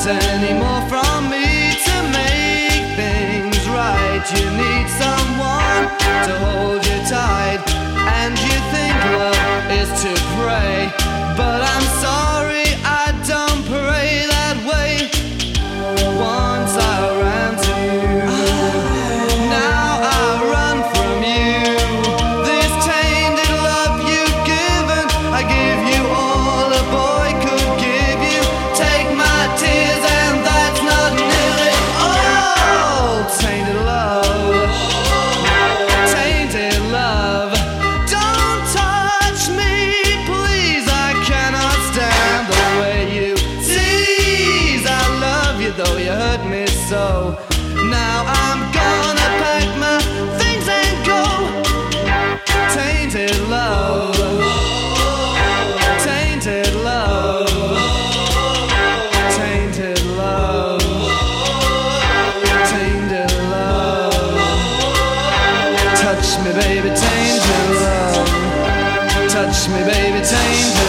anymore from me to make things right. You need someone to hold you tight, and you think love is to pray, but I'm sorry, I don't pray that way. Once I ran to you, now I run from you. This tainted love you've given, I give you all a boy could give you. Take my tears and that's not nearly all. Tainted love, tainted love. Don't touch me, please, I cannot stand the way you tease. I love you though you hurt me so. Now I'm gonna pack my things and go. Tainted love, tainted love, tainted love, tainted love. Touch me baby, tainted love. Touch me baby, tainted